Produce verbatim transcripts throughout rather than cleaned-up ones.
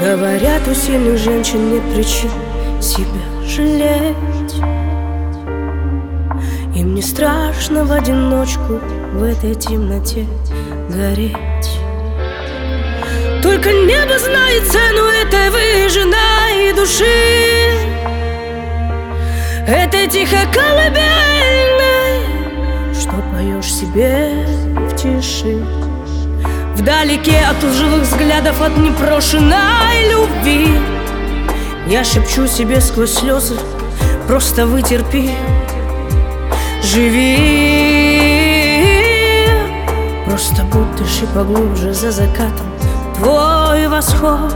Говорят, у сильных женщин нет причин себя жалеть. Им не страшно в одиночку в этой темноте гореть. Только небо знает цену этой выжженной души, этой тихой колыбельной, что поешь себе в тиши. Вдалеке от лживых взглядов, от непрошенной любви, я шепчу себе сквозь слезы: просто вытерпи, живи. Просто будь дыши поглубже, за закатом твой восход.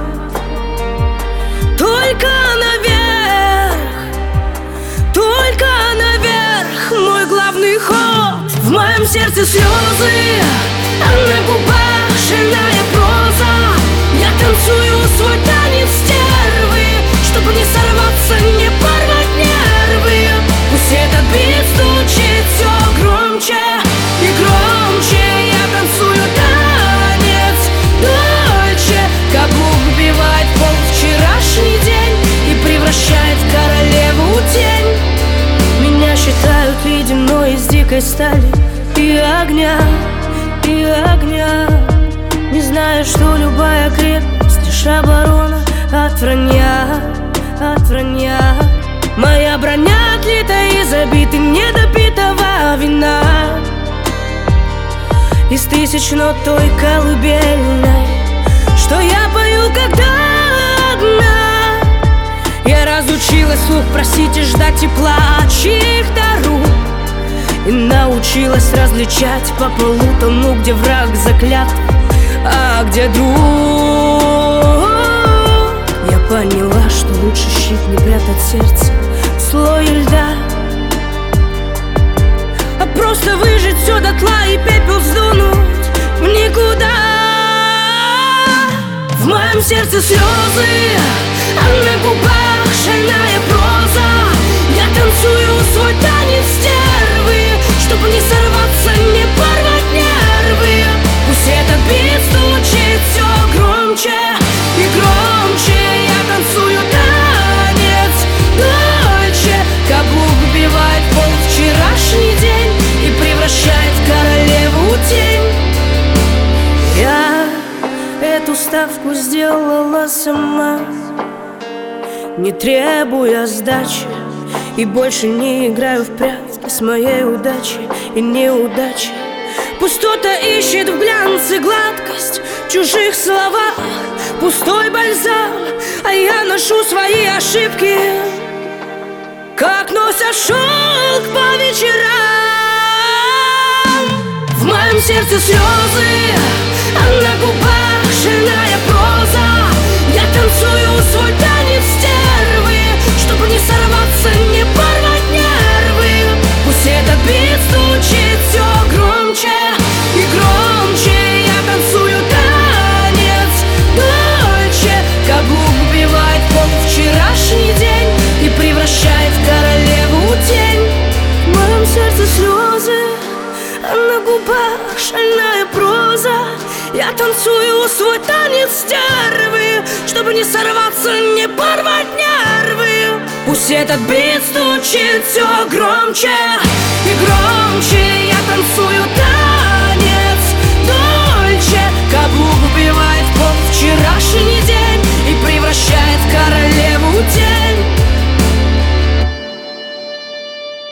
Только наверх, только наверх мой главный ход. В моем сердце слезы, а на губах шальная проза. Я танцую свой танец стервы, чтобы не сорваться, не порвать нервы. Пусть этот бит стучит все громче и громче. Я танцую танец дольше. Каблук вбивает в пол вчерашний день и превращает в королеву тень. Меня считают ледяной из дикой стали и огня, и огня. Не знаю, что любая крепость лишь оборона от вранья, от вранья. Моя броня отлита из обиты недопитого вина, из тысяч нот той колыбельной, что я пою, когда одна. Я разучилась вслух просить и ждать тепла чьих-то рук, и научилась различать по полу тому, где враг заклят, а где друг. Я поняла, что лучше щит не прятать сердце в слое льда, а просто выжить все дотла и пепел сдунуть в никуда. В моем сердце слезы, а на губах шальная проза. Я танцую свой танец стервы, чтобы не сорваться, не порвать нервы. Пусть этот бит стучит все громче и громче. Я танцую танец дольше. Каблук вбивает в пол вчерашний день и превращает в королеву тень. Я эту ставку сделала сама, не требуя сдачи, и больше не играю в прятки с моей удачей и неудачей. Пусть кто-то ищет в глянце гладкость в чужих словах, пустой бальзам, а я ношу свои ошибки, как носят шелк по вечерам. В моем сердце слезы, а на губах шальная проза. Я танцую свой танец стервы, чтобы не сорваться, не порвать нервы. Пусть этот бит стучит все громче и громче. Я танцую танец дольше. Каблук вбивает в пол вчерашний день и превращает в королеву тень. В моем сердце слезы, а на губах шальная проза. Я танцую свой танец стервы, чтобы не сорваться, не порвать нервы. Пусть этот бит стучит все громче и громче. Я танцую